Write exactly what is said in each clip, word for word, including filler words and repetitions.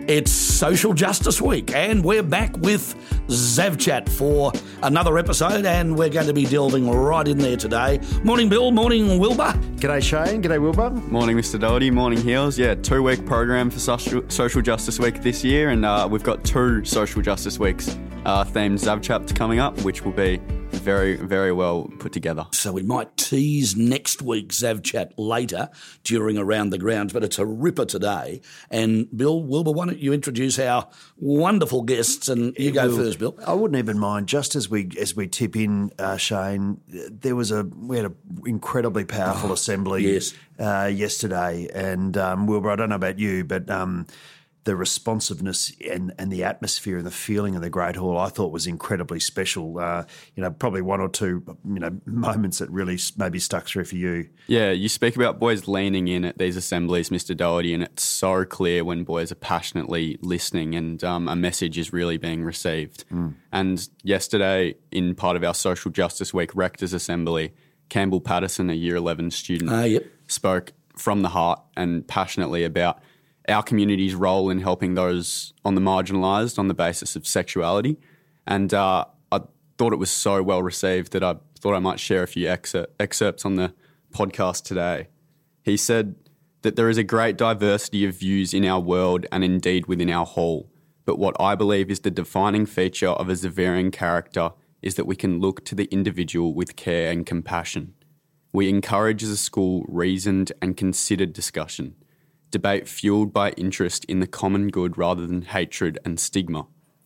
It's Social Justice Week, and we're back with ZavChat for another episode, and we're going to be delving right in there today. Morning, Bill. Morning, Wilbur. G'day, Shane. G'day, Wilbur. Morning, Mister Doherty. Morning, Heels. Yeah, two-week program for Social, Social Justice Week this year, and uh, we've got two Social Justice Weeks uh, themed ZavChats coming up, which will be very, very well put together. So we might tease next week's ZavChat later during Around the Grounds, but it's a ripper today. And Bill, Wilbur, why don't you introduce our wonderful guests, and you go Well, first, Bill. I wouldn't even mind. Just as we as we tip in, uh, Shane, there was a we had an incredibly powerful oh, assembly yes. uh, yesterday, and um, Wilbur, I don't know about you, but um, the responsiveness and, and the atmosphere and the feeling in the Great Hall, I thought was incredibly special. Uh, you know, probably one or two you know moments that really maybe stuck through for you. Yeah, you speak about boys leaning in at these assemblies, Mister Doherty, and it's so clear when boys are passionately listening and um, a message is really being received. Mm. And yesterday, in part of our Social Justice Week Rectors Assembly, Campbell Patterson, a Year eleven student, uh, yep. spoke from the heart and passionately about our community's role in helping those on the marginalised on the basis of sexuality. And uh, I thought it was so well received that I thought I might share a few excer- excerpts on the podcast today. He said that there is a great diversity of views in our world and indeed within our hall. But what I believe is the defining feature of a Zaverian character is that we can look to the individual with care and compassion. We encourage as a school reasoned and considered discussion, debate fueled by interest in the common good rather than hatred and stigma.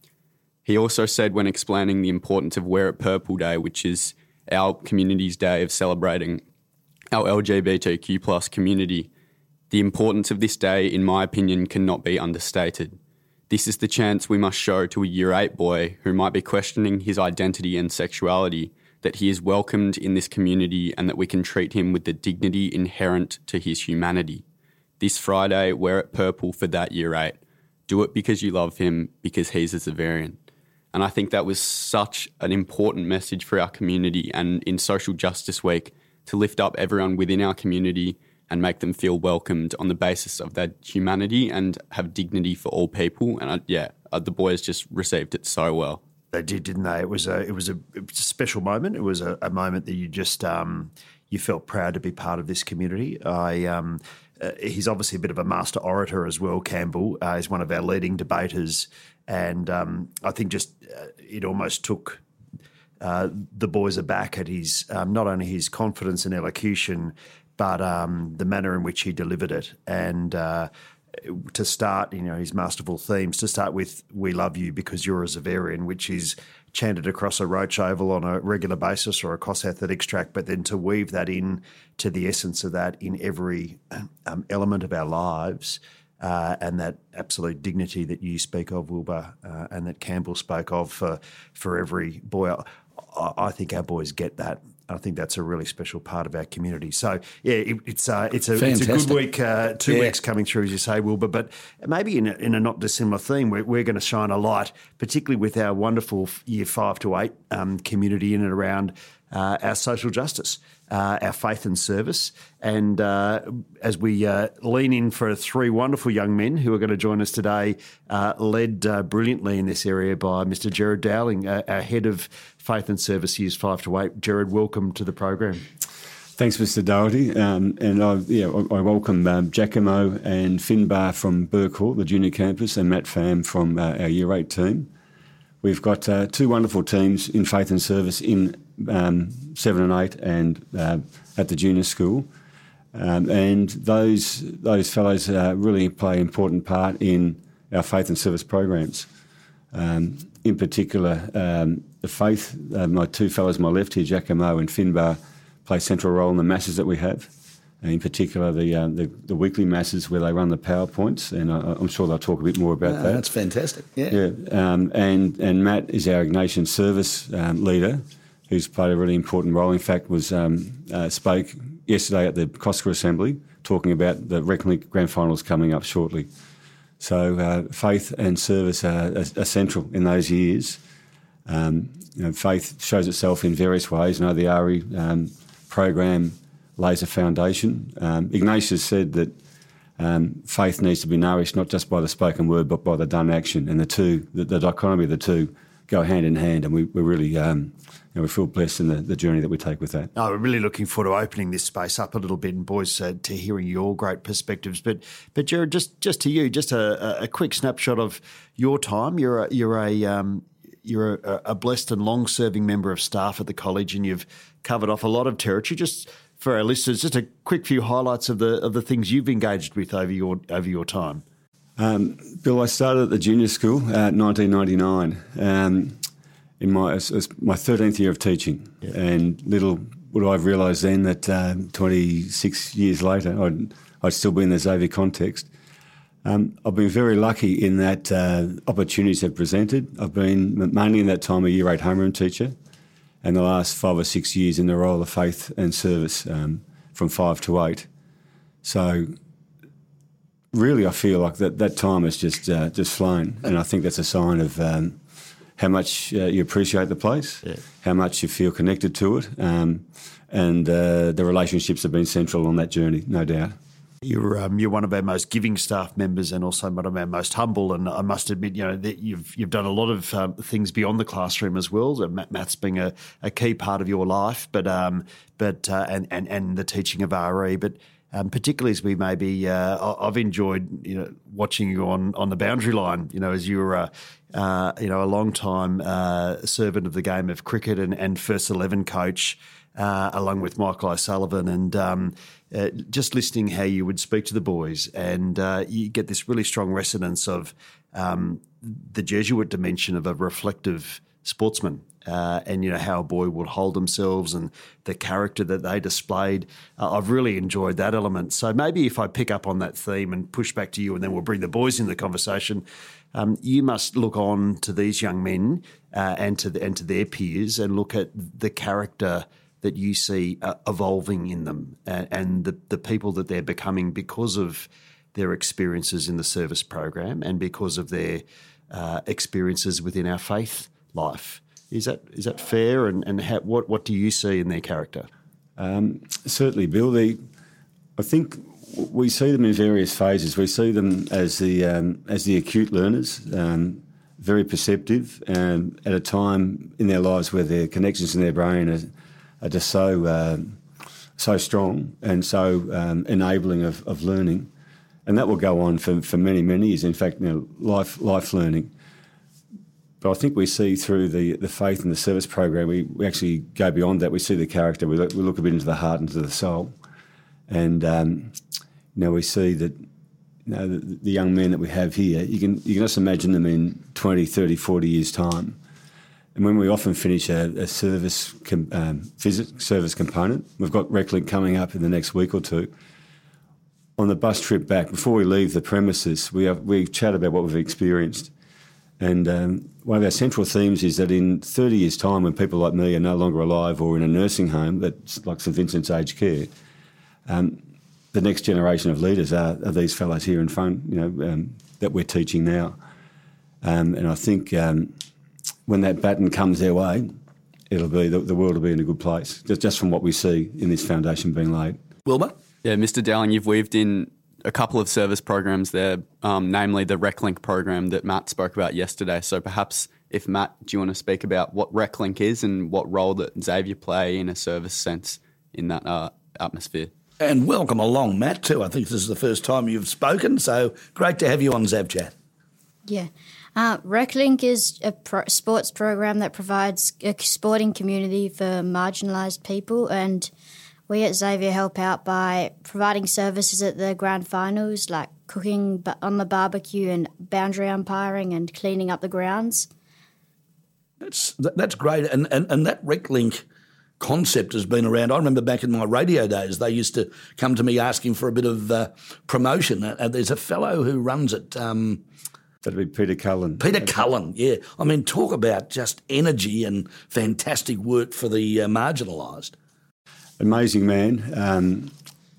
He also said when explaining the importance of Wear It Purple Day, which is our community's day of celebrating our L G B T Q plus community, the importance of this day, in my opinion, cannot be understated. This is the chance we must show to a year eight boy who might be questioning his identity and sexuality that he is welcomed in this community and that we can treat him with the dignity inherent to his humanity. This Friday, wear it purple for that year eight. Do it because you love him, because he's a Zaverian. And I think that was such an important message for our community and in Social Justice Week to lift up everyone within our community and make them feel welcomed on the basis of their humanity and have dignity for all people. And I, yeah, the boys just received it so well. They did, didn't they? It was a it was a, it was a special moment. It was a, a moment that you just um, you felt proud to be part of this community. I. Um, Uh, he's obviously a bit of a master orator as well, Campbell. Uh, he's one of our leading debaters. And um, I think just uh, it almost took uh, the boys aback at his um, not only his confidence and elocution, but um, the manner in which he delivered it. And uh, to start, you know, his masterful themes, to start with, "We love you because you're a Zaverian," which is chanted across a roach oval on a regular basis or across athletics track, but then to weave that in to the essence of that in every um, element of our lives uh, and that absolute dignity that you speak of, Wilbur, uh, and that Campbell spoke of for, for every boy. I, I think our boys get that. I think that's a really special part of our community. So, yeah, it, it's uh, it's a Fantastic. it's a good week, uh, two yeah. weeks coming through, as you say, Wilbur. But maybe in a, in a not dissimilar theme, we're, we're going to shine a light, particularly with our wonderful year five to eight um, community in and around uh, our social justice, uh, our faith and service. And uh, as we uh, lean in for three wonderful young men who are going to join us today, uh, led uh, brilliantly in this area by Mister Gerard Dowling, uh, our head of Faith and Service Years five to eight. Gerard, welcome to the program. Thanks, Mister Doherty. Um, and I, yeah, I welcome um, Giacomo and Finbar from Burke Hall, the junior campus, and Matt Pham from uh, our Year eight team. We've got uh, two wonderful teams in Faith and Service in um, seven and eight and uh, at the junior school. Um, and those those fellows uh, really play an important part in our Faith and Service programs. Um, in particular, um, the faith, uh, my two fellows on my left here, Giacomo and Finbar, play a central role in the masses that we have, and in particular the, uh, the the weekly masses where they run the PowerPoints, and I, I'm sure they'll talk a bit more about uh, that. That's fantastic, yeah. Yeah, um, and, and Matt is our Ignatian Service um, leader, who's played a really important role. In fact, was um, uh, spoke yesterday at the Cosca Assembly talking about the Reckonlink Grand Finals coming up shortly. So uh, faith and service are, are, are central in those years. Um, you know, faith shows itself in various ways. I know the ARI um, program lays a foundation. Um, Ignatius said that Um, faith needs to be nourished not just by the spoken word but by the done action, and the two, the, the dichotomy of the two, go hand in hand. And we, we really, um, you know, we feel blessed in the, the journey that we take with that. No, we're really looking forward to opening this space up a little bit, and boys, uh, to hearing your great perspectives. But, but Jared, just just to you, just a, a quick snapshot of your time. You're a, you're a um, you're a, a blessed and long-serving member of staff at the college, and you've covered off a lot of territory. Just for our listeners, just a quick few highlights of the of the things you've engaged with over your over your time. Um, Bill, I started at the junior school uh, nineteen ninety-nine. Um, in my it was my thirteenth year of teaching, yeah. And little would I have realised then that uh, twenty-six years later I'd, I'd still be in the Xavier context. Um, I've been very lucky in that uh, opportunities have presented. I've been mainly in that time a year eight homeroom teacher, and the last five or six years in the role of faith and service um, from five to eight. So really I feel like that, that time has just uh, just flown, and I think that's a sign of um, how much uh, you appreciate the place, yeah. How much you feel connected to it, um, and uh, the relationships have been central on that journey, no doubt. You're um, you're one of our most giving staff members, and also one of our most humble. And I must admit, you know, that you've you've done a lot of um, things beyond the classroom as well. So maths being a, a key part of your life, but um, but uh, and and and the teaching of R E, but. Um, particularly as we maybe, uh, I've enjoyed, you know, watching you on, on the boundary line, you know, as you were, a, uh, you know, a long time uh, servant of the game of cricket and, and first eleven coach, uh, along with Michael O'Sullivan, and um, uh, just listening how you would speak to the boys, and uh, you get this really strong resonance of um, the Jesuit dimension of a reflective sportsman. Uh, and, you know, how a boy would hold themselves and the character that they displayed. Uh, I've really enjoyed that element. So maybe if I pick up on that theme and push back to you, and then we'll bring the boys in the conversation, um, you must look on to these young men uh, and to the, and to their peers and look at the character that you see uh, evolving in them, and, and the, the people that they're becoming because of their experiences in the service program and because of their uh, experiences within our faith life. Is that is that fair? And and how, what what do you see in their character? Um, certainly, Bill. The, I think we see them in various phases. We see them as the um, as the acute learners, um, very perceptive, and at a time in their lives where their connections in their brain are, are just so uh, so strong and so um, enabling of, of learning, and that will go on for, for many many years. In fact, you know, life life learning. But I think we see through the, the faith and the service program, we, we actually go beyond that. We see the character. We look, we look a bit into the heart and into the soul. And, um, you know, we see that, you know, the, the young men that we have here, you can you can just imagine them in twenty, thirty, forty years' time. And when we often finish a, a service com, um, visit, service component, we've got RecLink coming up in the next week or two. On the bus trip back, before we leave the premises, we have, we chat about what we've experienced. And um, one of our central themes is that in thirty years' time, when people like me are no longer alive or in a nursing home, that's like St Vincent's Aged Care, um, the next generation of leaders are, are these fellows here in front, you know, um, that we're teaching now. Um, and I think um, when that baton comes their way, it'll be the, the world will be in a good place, just, just from what we see in this foundation being laid. Wilbur? Yeah, Mister Dowling, you've weaved in a couple of service programs there, um, namely the RecLink program that Matt spoke about yesterday. So perhaps if Matt, do you want to speak about what RecLink is and what role that Xavier play in a service sense in that uh, atmosphere? And welcome along, Matt, too. I think this is the first time you've spoken, so great to have you on ZavChat. Yeah. Uh, RecLink is a pro- sports program that provides a sporting community for marginalised people, and we at Xavier help out by providing services at the grand finals, like cooking on the barbecue and boundary umpiring and cleaning up the grounds. That's that's great. And, and, and that RecLink concept has been around. I remember back in my radio days, they used to come to me asking for a bit of uh, promotion. Uh, there's a fellow who runs it. Um, That'd be Peter Cullen. Peter Cullen, yeah. I mean, talk about just energy and fantastic work for the uh, marginalised. Amazing man. Um,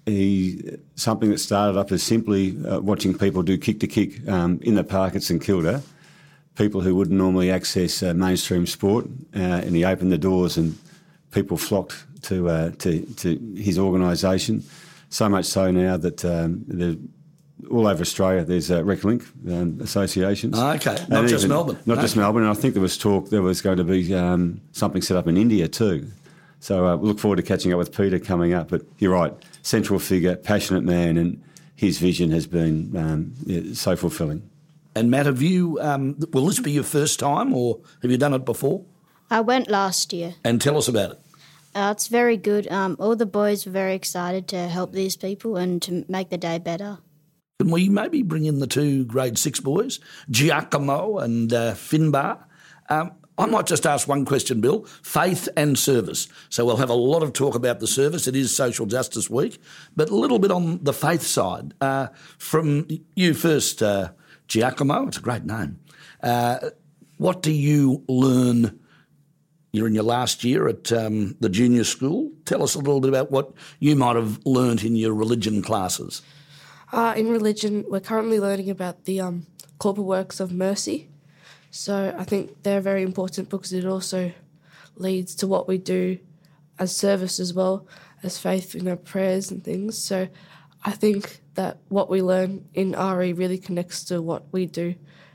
he something that started up as simply uh, watching people do kick to kick um, in the park at St Kilda, people who wouldn't normally access uh, mainstream sport, uh, and he opened the doors and people flocked to uh, to, to his organisation. So much so now that um, the all over Australia, there's uh, RecLink um, associations. Oh, okay, not And just even- Melbourne. Not No. just Melbourne. And I think there was talk there was going to be um, something set up in India too. So uh, we look forward to catching up with Peter coming up. But you're right, central figure, passionate man, and his vision has been um, yeah, so fulfilling. And Matt, have you? Um, will this be your first time, or have you done it before? I went last year. And tell us about it. Uh, it's very good. Um, all the boys were very excited to help these people and to make the day better. Can we maybe bring in the two grade six boys, Giacomo and uh, Finbar? Um, I might just ask one question, Bill. Faith and service. So we'll have a lot of talk about the service. It is Social Justice Week, but a little bit on the faith side. Uh, from you first, uh, Giacomo. It's a great name. Uh, what do you learn? You're in your last year at um, the junior school. Tell us a little bit about what you might have learnt in your religion classes. Uh, in religion, we're currently learning about the um, corporal works of mercy. So I think they're very important because it also leads to what we do as service as well as faith, you know, prayers and things. So I think that what we learn in R E really connects to what we do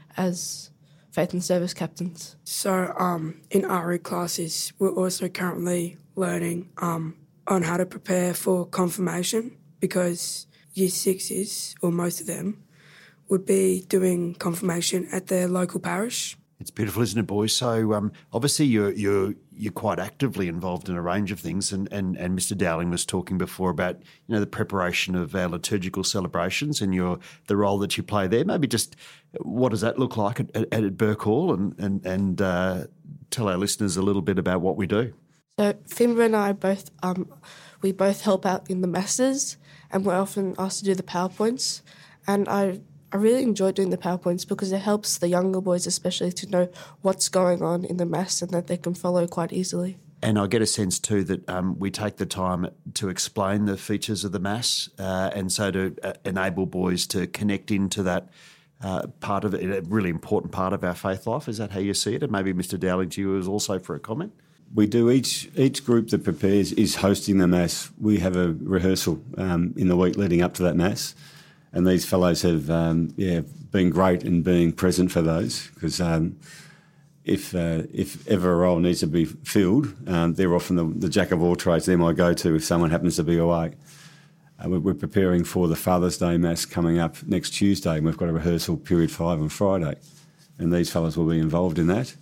as faith and service captains. So um, in R E classes, we're also currently learning um, on how to prepare for confirmation, because year sixes, or most of them, would be doing confirmation at their local parish. It's beautiful, isn't it, boys? So um, obviously you're you're you're quite actively involved in a range of things, and, and, and Mister Dowling was talking before about you know the preparation of our liturgical celebrations and your the role that you play there. Maybe just what does that look like at, at, at Burke Hall, and and and uh, tell our listeners a little bit about what we do. So Finbar and I both um, we both help out in the masses, and we're often asked to do the PowerPoints, and I. I really enjoy doing the PowerPoints because it helps the younger boys especially to know what's going on in the Mass and that they can follow quite easily. And I get a sense too that um, we take the time to explain the features of the Mass uh, and so to uh, enable boys to connect into that uh, part of it, a really important part of our faith life. Is that how you see it? And maybe Mister Dowling to you as also for a comment? We do each each group that prepares is hosting the Mass. We have a rehearsal um, in the week leading up to that Mass. And these fellows have, um, yeah, been great in being present for those because um, if uh, if ever a role needs to be filled, um, they're often the, the jack of all trades. They're my go-to if someone happens to be away. Uh, we're, we're preparing for the Father's Day Mass coming up next Tuesday, and we've got a rehearsal period five on Friday, and these fellows will be involved in that.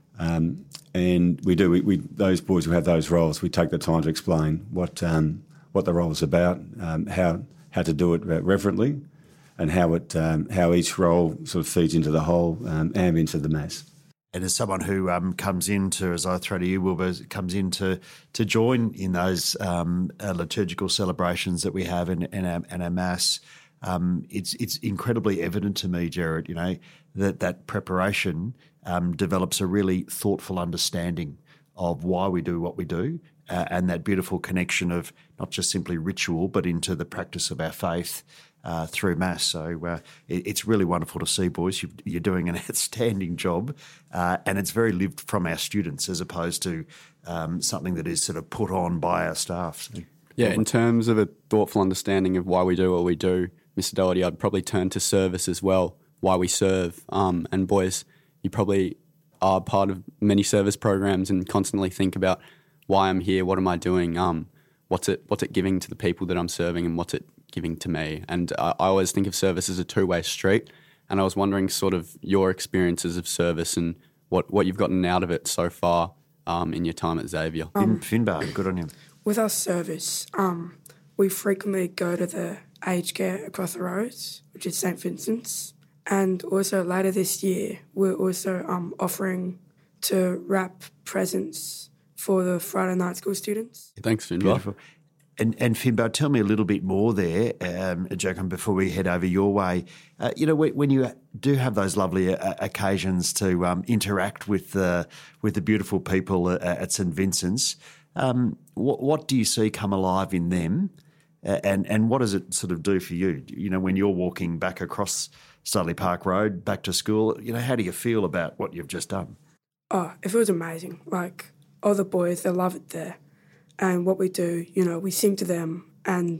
Um, and we do we, we those boys who have those roles, we take the time to explain what um, what the role is about, um, how. how to do it reverently, and how it um, how each role sort of feeds into the whole um, ambience of the Mass. And as someone who um, comes into, as I throw to you, Wilbur, comes in to, to join in those um, uh, liturgical celebrations that we have in, in, our, in our Mass, um, it's it's incredibly evident to me, Jared, you know, that that preparation um, develops a really thoughtful understanding of why we do what we do. Uh, and that beautiful connection of not just simply ritual, but into the practice of our faith uh, through Mass. So uh, it, it's really wonderful to see, boys. You've, you're doing an outstanding job, uh, and it's very lived from our students as opposed to um, something that is sort of put on by our staff. So, Yeah, in terms of a thoughtful understanding of why we do what we do, Mister Doherty, I'd probably turn to service as well, why we serve. Um, and boys, you probably are part of many service programs and constantly think about why I'm here, what am I doing, um, what's it what's it giving to the people that I'm serving, and what's it giving to me. And uh, I always think of service as a two-way street, and I was wondering sort of your experiences of service and what, what you've gotten out of it so far um, in your time at Xavier. Fin, Finbar, good on you. With our service, um, we frequently go to the aged care across the roads, which is Saint Vincent's. And also later this year, we're also um, offering to wrap presents for the Friday night school students. Thanks, Finbar. Beautiful. And, and Finbar, tell me a little bit more there, um, Jacob, before we head over your way. Uh, you know, when you do have those lovely uh, occasions to um, interact with the with the beautiful people at, at Saint Vincent's, um, what, what do you see come alive in them, uh, and and what does it sort of do for you? You know, when you're walking back across Studley Park Road back to school, you know, how do you feel about what you've just done? Oh, it feels amazing. Like, all the boys, they love it there. And what we do, you know, we sing to them and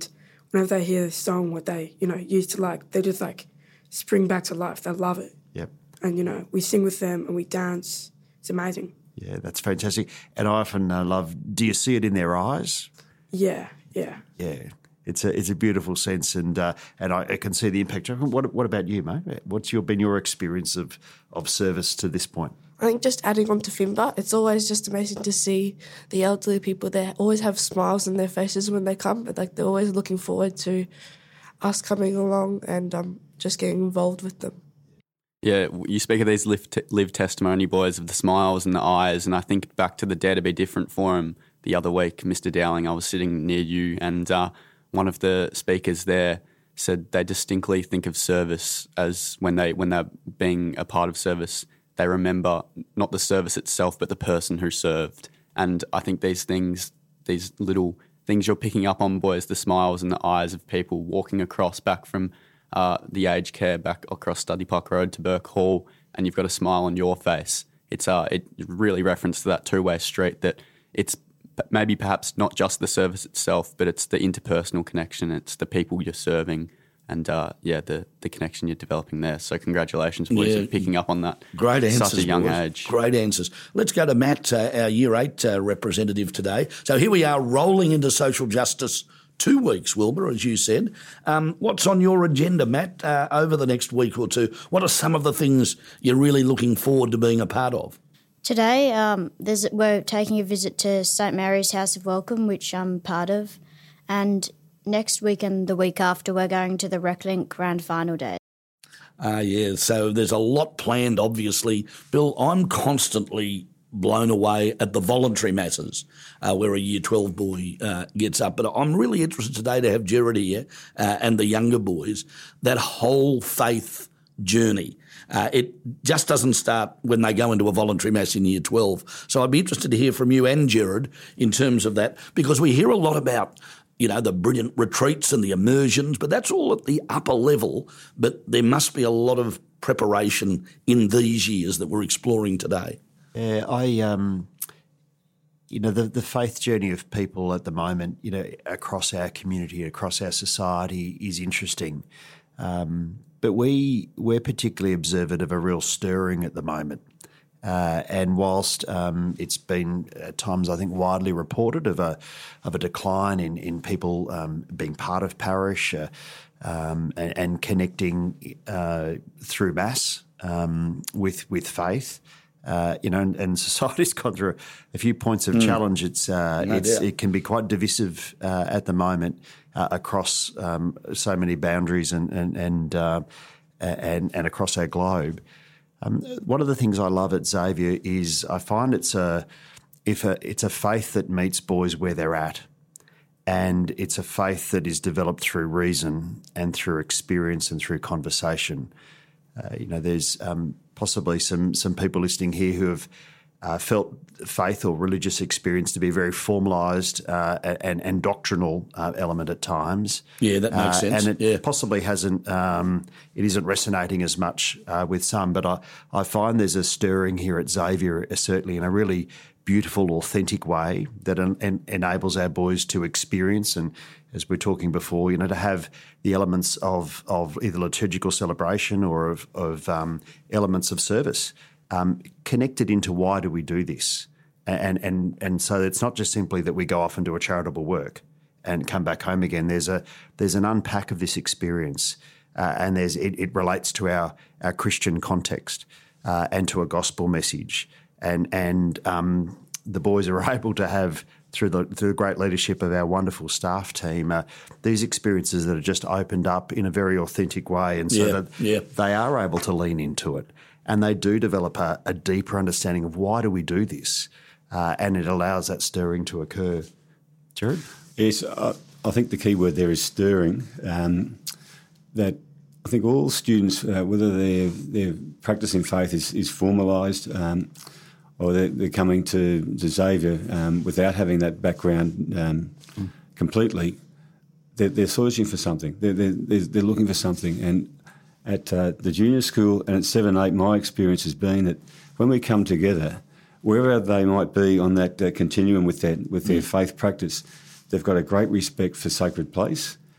whenever they hear this song, what they, you know, used to like, they just like spring back to life. They love it. Yep. And, you know, we sing with them and we dance. It's amazing. Yeah, that's fantastic. And I often uh, love, do you see it in their eyes? Yeah, yeah. Yeah. It's a it's a beautiful sense, and uh, and I, I can see the impact. What what about you, mate? What's your been your experience of, of service to this point? I think just adding on to Finbar, it's always just amazing to see the elderly people. They always have smiles on their faces when they come. Like they're always looking forward to us coming along and um, just getting involved with them. Yeah, you speak of these live, t- live testimony boys of the smiles and the eyes, and I think back to the Dare to Be Different forum the other week, Mister Dowling, I was sitting near you, and uh, one of the speakers there said they distinctly think of service as when they when they're being a part of service, they remember not the service itself, but the person who served. And I think these things, these little things you're picking up on, boys, the smiles and the eyes of people walking across back from uh, the aged care back across Studley Park Road to Burke Hall, and you've got a smile on your face. It's uh, it really references to that two-way street that it's maybe perhaps not just the service itself, but it's the interpersonal connection. It's the people you're serving and, uh, yeah, the, the connection you're developing there. So congratulations, boys, Yeah. for picking up on that. Great at answers, such a young boys. age. Great answers. Let's go to Matt, uh, our Year eight uh, representative today. So here we are rolling into social justice two weeks, Wilbur, as you said. Um, what's on your agenda, Matt, uh, over the next week or two? What are some of the things you're really looking forward to being a part of? Today, um, there's, we're taking a visit to Saint Mary's House of Welcome, which I'm part of, and next week and the week after, we're going to the RecLink Grand Final Day. Ah, uh, yeah, so there's a lot planned, obviously. Bill, I'm constantly blown away at the voluntary masses uh, where a Year twelve boy uh, gets up. But I'm really interested today to have Jared here uh, and the younger boys, that whole faith journey. Uh, it just doesn't start when they go into a voluntary mass in Year twelve. So I'd be interested to hear from you and Jared in terms of that, because we hear a lot about, you know, the brilliant retreats and the immersions, but that's all at the upper level. But there must be a lot of preparation in these years that we're exploring today. Yeah, I, um, you know, the, the faith journey of people at the moment, you know, across our community, across our society is interesting. Um, but we, we're particularly observant of a real stirring at the moment. Uh, and whilst um, it's been at times, I think, widely reported of a of a decline in in people um, being part of parish uh, um, and, and connecting uh, through mass um, with with faith, uh, you know, and, and society's gone through a few points of mm. challenge. It's uh, no it's doubt. It can be quite divisive uh, at the moment uh, across um, so many boundaries and and and uh, and, and across our globe. Um, one of the things I love at Xavier is I find it's a if a it's a faith that meets boys where they're at, and it's a faith that is developed through reason and through experience and through conversation. Uh, you know, there's um, possibly some some people listening here who have uh, felt faith or religious experience to be a very formalised uh, and, and doctrinal uh, element at times. Yeah, that makes uh, sense. And it yeah. possibly hasn't, um, it isn't resonating as much uh, with some, but I, I find there's a stirring here at Xavier, uh, certainly in a really beautiful, authentic way that en- en- enables our boys to experience and, as we were talking before, you know, to have the elements of, of either liturgical celebration or of, of um, elements of service um, connected into why do we do this. And, and and so it's not just simply that we go off and do a charitable work and come back home again. There's a there's an unpack of this experience, uh, and there's it, it relates to our our Christian context uh, and to a gospel message. And and um, the boys are able to have through the through the great leadership of our wonderful staff team uh, these experiences that are just opened up in a very authentic way, and so yeah, that yeah. they are able to lean into it, and they do develop a, a deeper understanding of why do we do this. Uh, and it allows that stirring to occur. Jared? Yes, I, I think the key word there is stirring. Um, that I think all students, uh, whether their their practicing faith is, is formalised um, or they're, they're coming to, to Xavier um, without having that background um, mm. completely, they're, they're searching for something. They're, they're, they're looking for something. And at uh, the junior school and at seven eight, my experience has been that when we come together, wherever they might be on that uh, continuum with their with their mm. faith practice, they've got a great respect for sacred place,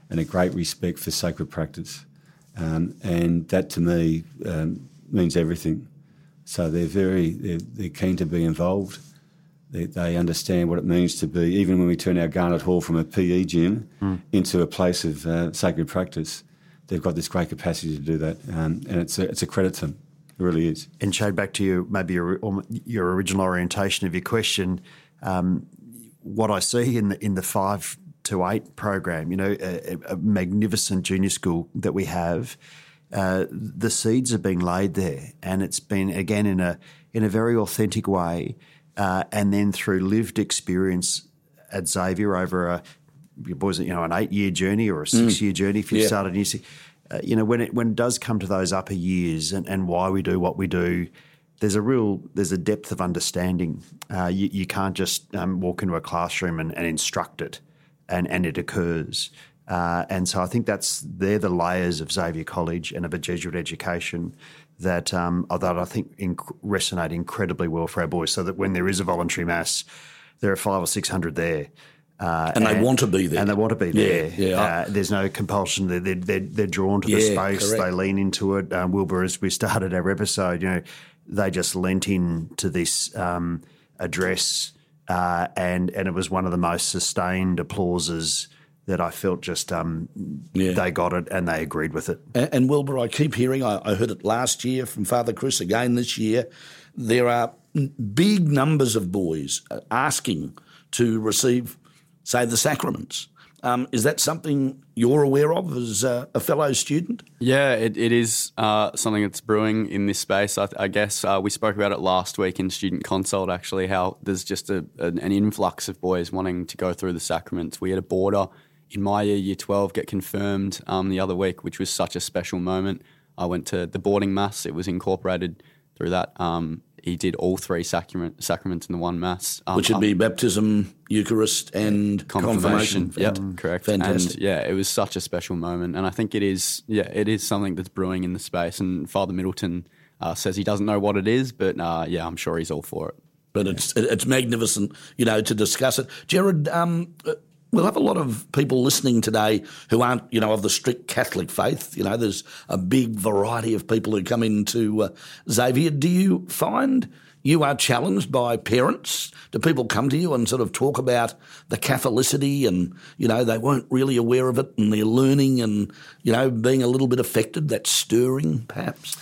and a great respect for sacred practice. Um, and that to me um, means everything. So they're very, they're, they're keen to be involved. They, they understand what it means to be, even when we turn our Garnet Hall from a P E gym mm. into a place of uh, sacred practice, they've got this great capacity to do that. Um, and it's a, it's a credit to them. It really is. And Shade, back to you, maybe your, your original orientation of your question, um, what I see in the, in the five to eight program, you know, a, a magnificent junior school that we have, uh, the seeds are being laid there, and it's been, again, in a in a very authentic way, uh, and then through lived experience at Xavier over a, your boys, you know, an eight-year journey or a six-year mm. journey if you yeah. started year six. Uh, you know, when it when it does come to those upper years and, and why we do what we do, there's a real there's a depth of understanding. Uh, you, you can't just um, walk into a classroom and, and instruct it, and, and it occurs. Uh, and so I think that's they're the layers of Xavier College and of a Jesuit education that um, that I think inc- resonate incredibly well for our boys. So that when there is a voluntary mass, there are five or six hundred there. Uh, and, and they want to be there. And they want to be there. Yeah, yeah. Uh, there's no compulsion. They're, they're, they're, they're drawn to the yeah, space. correct. They lean into it. Um, Wilbur, as we started our episode, you know, they just lent in to this um, address uh, and, and it was one of the most sustained applauses that I felt just um, yeah. they got it and they agreed with it. And, and Wilbur, I keep hearing, I, I heard it last year from Father Chris, again this year, there are big numbers of boys asking to receive, say, the sacraments. Um, is that something you're aware of as a, a fellow student? Yeah, it, it is uh, something that's brewing in this space. I, I guess uh, we spoke about it last week in Student Consult, actually, how there's just a, an, an influx of boys wanting to go through the sacraments. We had a boarder in my year, year twelve, get confirmed um, the other week, which was such a special moment. I went to the boarding mass. It was incorporated through that. Um, he did all three sacrament, sacraments in the one mass. Um, which would be baptism, Eucharist and confirmation. confirmation. Yep, correct. Fantastic. And yeah, it was such a special moment. And I think it is, yeah, it is something that's brewing in the space. And Father Middleton uh, says he doesn't know what it is, but uh, yeah, I'm sure he's all for it. But it's it's magnificent, you know, to discuss it. Jared, um, we'll have a lot of people listening today who aren't, you know, of the strict Catholic faith. You know, there's a big variety of people who come into uh, Xavier. Do you find you are challenged by parents? Do people come to you and sort of talk about the Catholicity and, you know, they weren't really aware of it and they're learning and, you know, being a little bit affected, that stirring perhaps?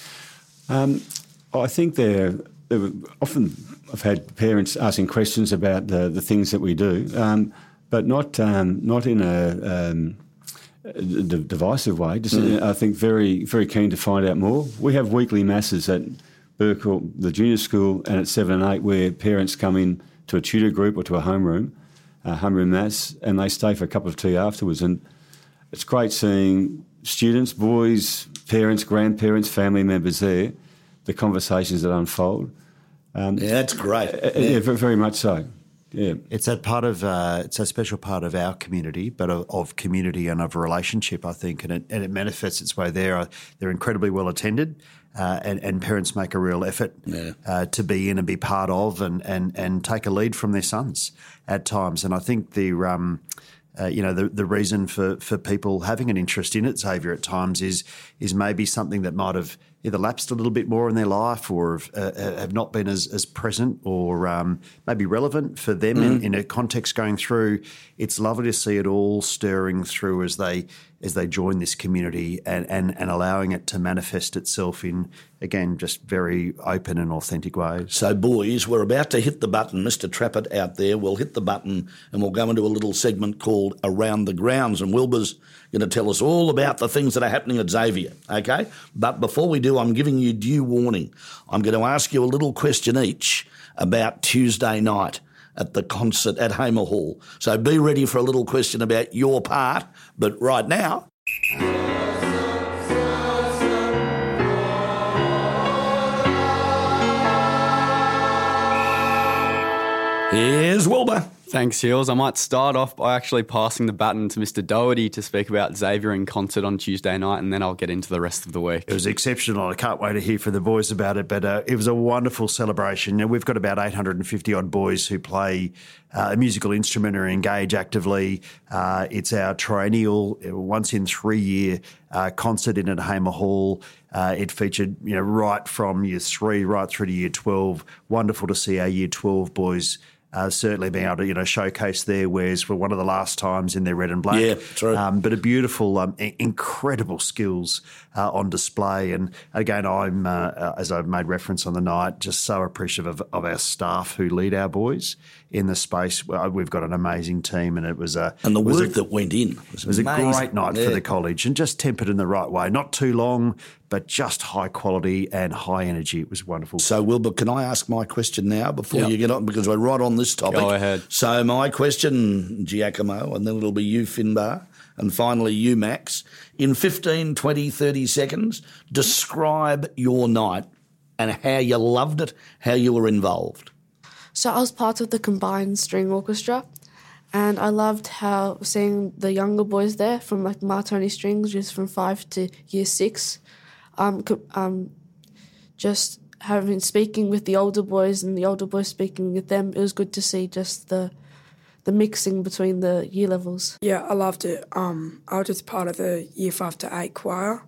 Um, I think they're, they're often I've had parents asking questions about the, the things that we do. Um, But not um, not in a, um, a d- divisive way. Just, mm. I think very very keen to find out more. We have weekly masses at Burke Hall, the junior school, and at seven and eight, where parents come in to a tutor group or to a homeroom, a homeroom mass, and they stay for a cup of tea afterwards. And it's great seeing students, boys, parents, grandparents, family members there. The conversations that unfold. Um, yeah, that's great. Uh, yeah, very, very much so. Yeah, it's that part of uh, it's a special part of our community, but of, of community and of a relationship, I think, and it and it manifests its way there. They're incredibly well attended, uh, and and parents make a real effort yeah. uh, to be in and be part of, and, and and take a lead from their sons at times. And I think the um, uh, you know the the reason for for people having an interest in it, Xavier, at times is is maybe something that might have either lapsed a little bit more in their life or have, uh, have not been as, as present or um, maybe relevant for them mm. in, in a context going through. It's lovely to see it all stirring through as they as they join this community and, and, and allowing it to manifest itself in, again, just very open and authentic ways. So, boys, we're about to hit the button. Mister Trappett out there will hit the button and we'll go into a little segment called Around the Grounds, and Wilbur's going to tell us all about the things that are happening at Xavier, okay? But before we do, I'm giving you due warning. I'm going to ask you a little question each about Tuesday night at the concert at Hamer Hall. So be ready for a little question about your part. But right now, here's Wilbur. Thanks, Hills. I might start off by actually passing the baton to Mister Doherty to speak about Xavier in concert on Tuesday night, and then I'll get into the rest of the week. It was exceptional. I can't wait to hear from the boys about it, but uh, it was a wonderful celebration. Now, we've got about eight hundred fifty odd boys who play uh, a musical instrument or engage actively. Uh, it's our triennial, once in three year uh, concert in at Hamer Hall. Uh, it featured, you know, right from year three right through to year twelve. Wonderful to see our year twelve boys Uh, certainly being able to, you know, showcase their wares for one of the last times in their red and black. Yeah, true. Um, but a beautiful, um, i- incredible skills uh, on display. And again, I'm, uh, as I've made reference on the night, just so appreciative of, of our staff who lead our boys in the space. Well, we've got an amazing team, and it was a And the it was work a, that went in was, it was a amazing. great night Yeah. for the college, and just tempered in the right way. Not too long, but just high quality and high energy. It was wonderful. So, Wilbur, can I ask my question now before Yep. you get on? Because we're right on this topic. Go ahead. So, my question, Giacomo, and then it'll be you, Finbar, and finally you, Max. In fifteen, twenty, thirty seconds, describe your night and how you loved it, how you were involved. So I was part of the combined string orchestra, and I loved how seeing the younger boys there from like Martoni Strings, just from five to year six, um, co- um, just having speaking with the older boys and the older boys speaking with them. It was good to see just the the mixing between the year levels. Yeah, I loved it. Um, I was just part of the year five to eight choir,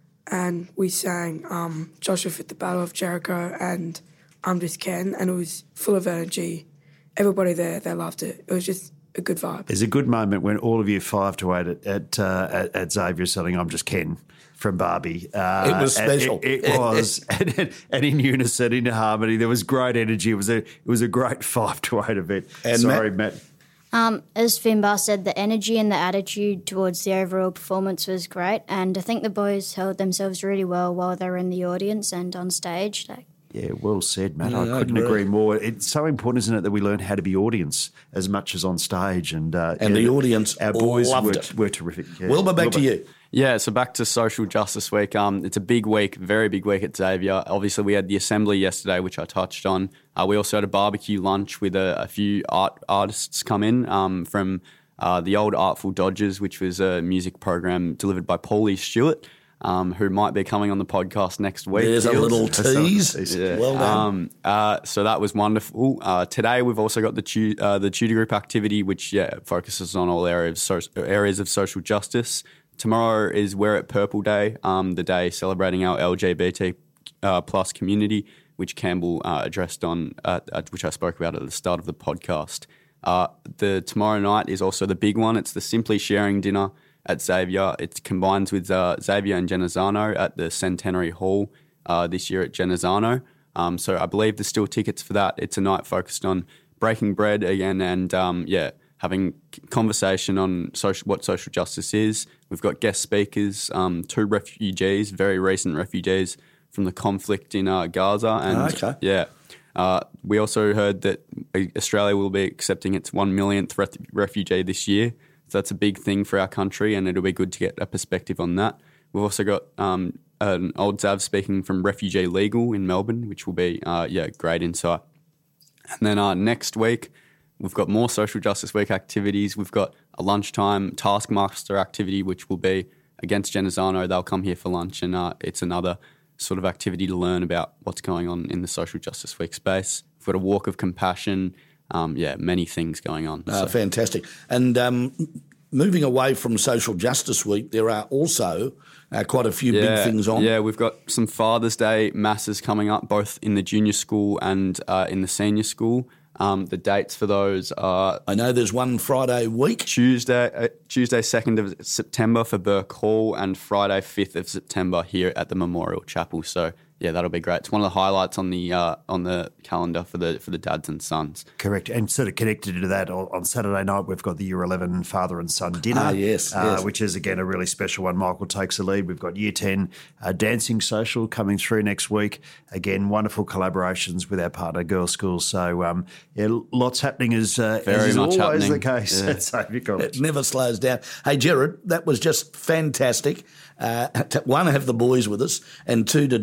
and we sang um, Joshua Fit the Battle of Jericho and I'm Just Ken, and it was full of energy. Everybody there, they loved it. It was just a good vibe. There's a good moment when all of you five to eight at at, uh, at, at Xavier selling I'm Just Ken from Barbie. Uh, It was and special. It, it was, and, and in unison, in harmony. There was great energy. It was a it was a great five to eight event. And Sorry, Matt? Matt. Um, as Finbar said, the energy and the attitude towards the overall performance was great, and I think the boys held themselves really well while they were in the audience and on stage. Like, Yeah, well said, Matt. Yeah, I I couldn't agree. agree more. It's so important, isn't it, that we learn how to be audience as much as on stage. And uh, And yeah, the audience our boys loved were, it. were terrific. Yeah. Wilbur, back to Wilbur. you. Yeah, so back to Social Justice Week. Um, it's a big week, very big week at Xavier. Obviously, we had the assembly yesterday, which I touched on. Uh, we also had a barbecue lunch with a, a few art artists come in um, from uh, the old Artful Dodgers, which was a music program delivered by Paulie Stewart, um, who might be coming on the podcast next week. There's a Gills. little tease. Yeah. Well done. Um, uh, so that was wonderful. Uh, today we've also got the tu- uh, the tutor group activity, which yeah focuses on all areas so- areas of social justice. Tomorrow is Wear It Purple Day, um, the day celebrating our L G B T uh, plus community, which Campbell uh, addressed on, uh, uh, which I spoke about at the start of the podcast. Uh, the tomorrow night is also the big one. It's the Simply Sharing dinner at Xavier. It combines with uh, Xavier and Genazzano at the Centenary Hall uh, this year at Genazzano. Um, so I believe there's still tickets for that. It's a night focused on breaking bread again and, um, yeah, having conversation on social, what social justice is. We've got guest speakers, um, two refugees, very recent refugees from the conflict in uh, Gaza. And, Oh, okay. yeah. Uh, we also heard that Australia will be accepting its one millionth ref- refugee this year. So that's a big thing for our country, and it'll be good to get a perspective on that. We've also got um, an old Zav speaking from Refugee Legal in Melbourne, which will be, uh, yeah, great insight. And then uh, next week, we've got more Social Justice Week activities. We've got a lunchtime Taskmaster activity, which will be against Genazzano. They'll come here for lunch, and uh, it's another sort of activity to learn about what's going on in the Social Justice Week space. We've got a walk of compassion. Um, yeah, many things going on. Uh, So- fantastic. And um, moving away from Social Justice Week, there are also uh, quite a few big things on. Yeah, we've got some Father's Day masses coming up, both in the junior school and uh, in the senior school. Um, the dates for those are I know there's one Friday week. Tuesday, uh, Tuesday second of September for Burke Hall, and Friday fifth of September here at the Memorial Chapel. So yeah, that'll be great. It's one of the highlights on the uh, on the calendar for the for the dads and sons. Correct. And sort of connected to that, on on Saturday night, we've got the Year eleven father and son dinner. Ah, yes, uh, yes. Which is, again, a really special one. Michael takes the lead. We've got Year ten uh, dancing social coming through next week. Again, wonderful collaborations with our partner girls' schools. So, um, yeah, lots happening as, uh, Very as is much always happening. the case Yeah. at Xavier College. It never slows down. Hey, Jared, that was just fantastic. Uh, to, one, have the boys with us, and two, to delve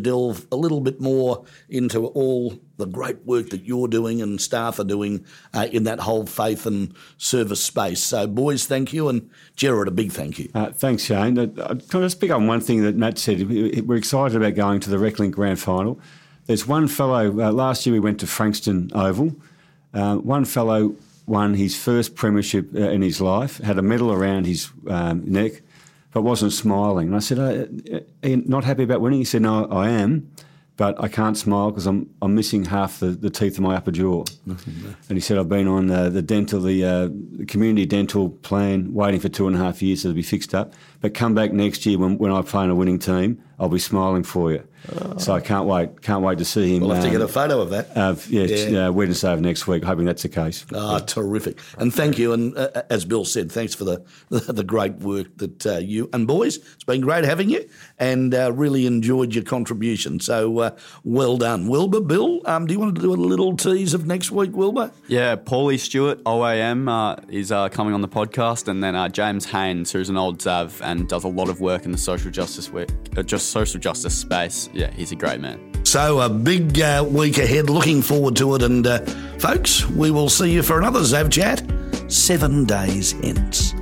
a little bit more into all the great work that you're doing and staff are doing uh, in that whole faith and service space. So, boys, thank you, and Gerard, a big thank you. Uh, thanks, Shane. I, I kind of speak on one thing that Matt said. We're excited about going to the Reclink Grand Final. There's one fellow, uh, last year we went to Frankston Oval. Uh, one fellow won his first premiership uh, in his life, had a medal around his um, neck, but wasn't smiling. And I said, uh, are you not happy about winning? He said, no, I am, but I can't smile because I'm I'm missing half the, the teeth of my upper jaw. And he said, I've been on uh, the dental, the, uh, the community dental plan, waiting for two and a half years to be fixed up. But come back next year when, when I play in a winning team, I'll be smiling for you. Oh. So I can't wait, can't wait to see him. We'll have um, to get a photo of that. Uh, yeah, Yeah. Uh, Wednesday of next week, hoping that's the case. Ah, terrific. And thank you. And uh, as Bill said, thanks for the the great work that uh, you and boys, it's been great having you and uh, really enjoyed your contribution. So uh, well done. Wilbur, Bill, um, do you want to do a little tease of next week, Wilbur? Yeah, Paulie Stewart, O A M, uh, is uh, coming on the podcast, and then uh, James Haynes, who's an old Zav and does a lot of work in the social justice work, uh, just social justice space. Yeah, he's a great man. So a big uh, week ahead, looking forward to it. And uh, folks, we will see you for another Zav Chat seven days hence.